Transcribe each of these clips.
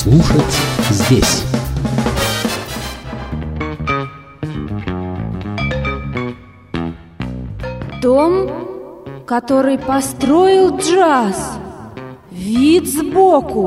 слушать здесь. Дом, который построил джаз. Вид сбоку.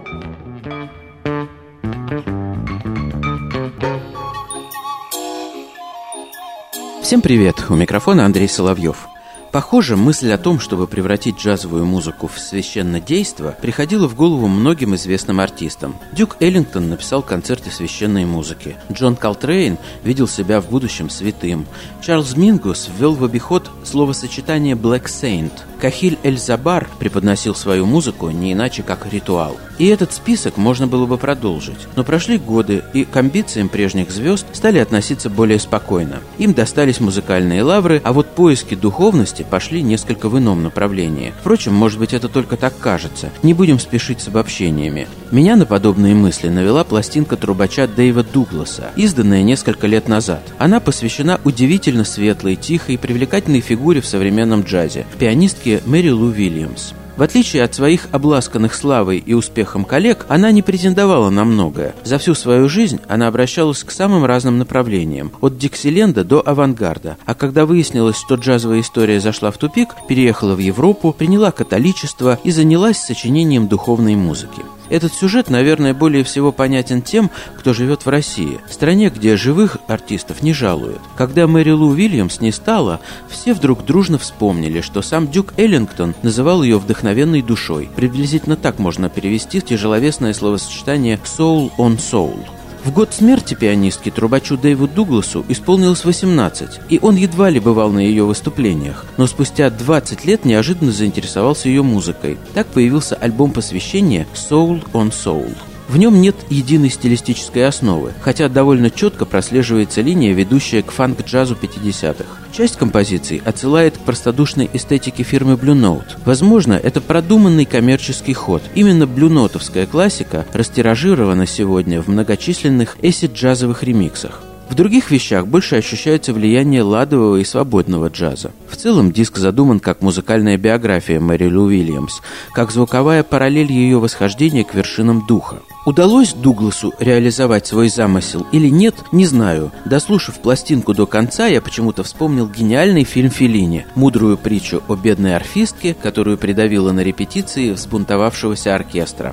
Всем привет! У микрофона Андрей Соловьев. Похоже, мысль о том, чтобы превратить джазовую музыку в священное действо, приходила в голову многим известным артистам. Дюк Эллингтон написал концерты священной музыки. Джон Колтрейн видел себя в будущем святым. Чарльз Мингус ввел в обиход словосочетание «Black Saint». Кахиль Эль-Забар преподносил свою музыку не иначе, как ритуал. И этот список можно было бы продолжить. Но прошли годы, и к амбициям прежних звезд стали относиться более спокойно. Им достались музыкальные лавры, а вот поиски духовности пошли несколько в ином направлении. Впрочем, может быть, это только так кажется. Не будем спешить с обобщениями. Меня на подобные мысли навела пластинка трубача Дэйва Дугласа, изданная несколько лет назад. Она посвящена удивительно светлой, тихой и привлекательной фигуре в современном джазе – пианистке Мэри Лу Уильямс. В отличие от своих обласканных славой и успехом коллег, она не претендовала на многое. За всю свою жизнь она обращалась к самым разным направлениям, от диксиленда до авангарда. А когда выяснилось, что джазовая история зашла в тупик, переехала в Европу, приняла католичество и занялась сочинением духовной музыки. Этот сюжет, наверное, более всего понятен тем, кто живет в России, стране, где живых артистов не жалуют. Когда Мэри Лу Уильямс не стала, все вдруг дружно вспомнили, что сам Дюк Эллингтон называл ее вдохновенной душой. Приблизительно так можно перевести тяжеловесное словосочетание «soul on soul». В год смерти пианистки трубачу Дэйву Дугласу исполнилось 18, и он едва ли бывал на ее выступлениях, но спустя 20 лет неожиданно заинтересовался ее музыкой. Так появился альбом посвящения «Soul on Soul». В нем нет единой стилистической основы, хотя довольно четко прослеживается линия, ведущая к фанк-джазу 50-х. Часть композиций отсылает к простодушной эстетике фирмы Blue Note. Возможно, это продуманный коммерческий ход. Именно блюнотовская классика растиражирована сегодня в многочисленных эсид-джазовых ремиксах. В других вещах больше ощущается влияние ладового и свободного джаза. В целом диск задуман как музыкальная биография Мэри Лу Уильямс, как звуковая параллель ее восхождения к вершинам духа. Удалось Дугласу реализовать свой замысел или нет, не знаю. Дослушав пластинку до конца, я почему-то вспомнил гениальный фильм Феллини, мудрую притчу о бедной орфистке, которую придавило на репетиции взбунтовавшегося оркестра.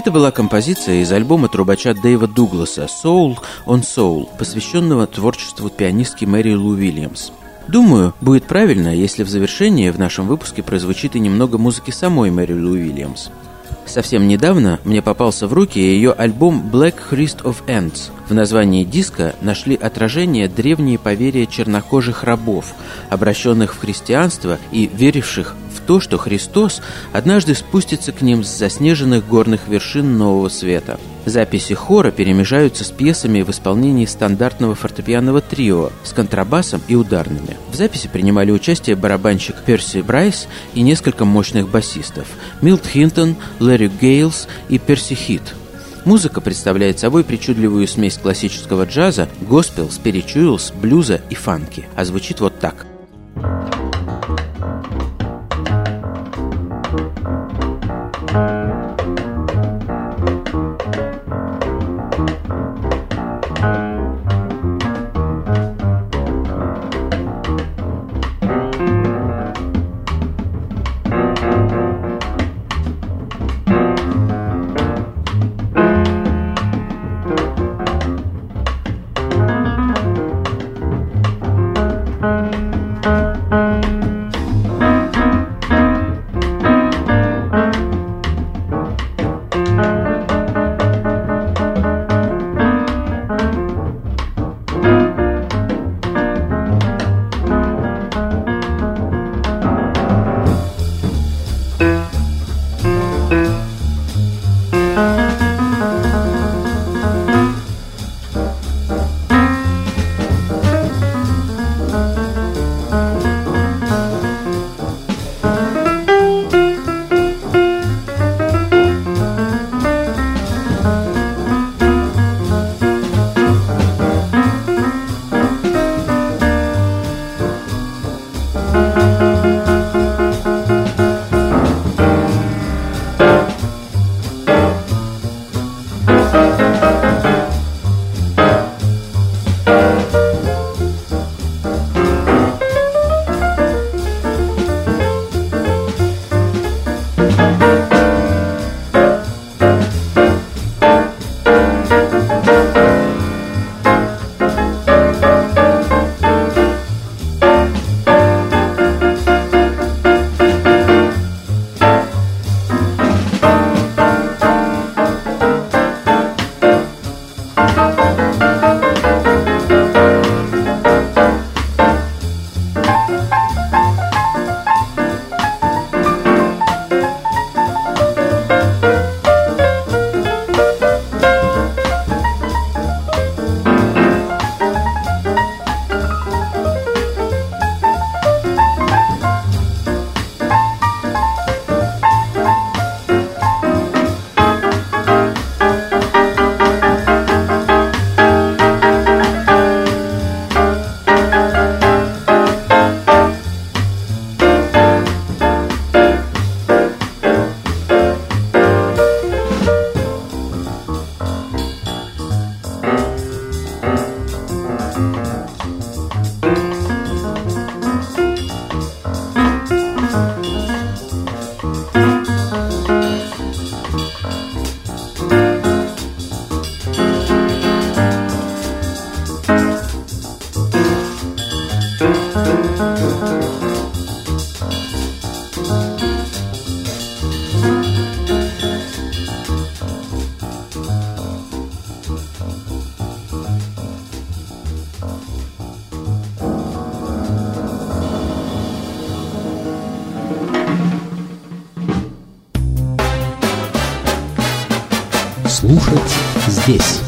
Это была композиция из альбома трубача Дэйва Дугласа «Soul on Soul», посвященного творчеству пианистки Мэри Лу Уильямс. Думаю, будет правильно, если в завершении в нашем выпуске прозвучит и немного музыки самой Мэри Лу Уильямс. Совсем недавно мне попался в руки ее альбом «Black Christ of Ants». В названии диска нашли отражение древние поверья чернокожих рабов, обращенных в христианство и веривших в то, что Христос однажды спустится к ним с заснеженных горных вершин Нового Света. Записи хора перемежаются с пьесами в исполнении стандартного фортепианного трио с контрабасом и ударными. В записи принимали участие барабанщик Перси Брайс и несколько мощных басистов – Милт Хинтон, Ларри Гейлс и Перси Хит. Музыка представляет собой причудливую смесь классического джаза, госпел, спиричуэлс, блюза и фанки. А звучит вот так. Слушать здесь.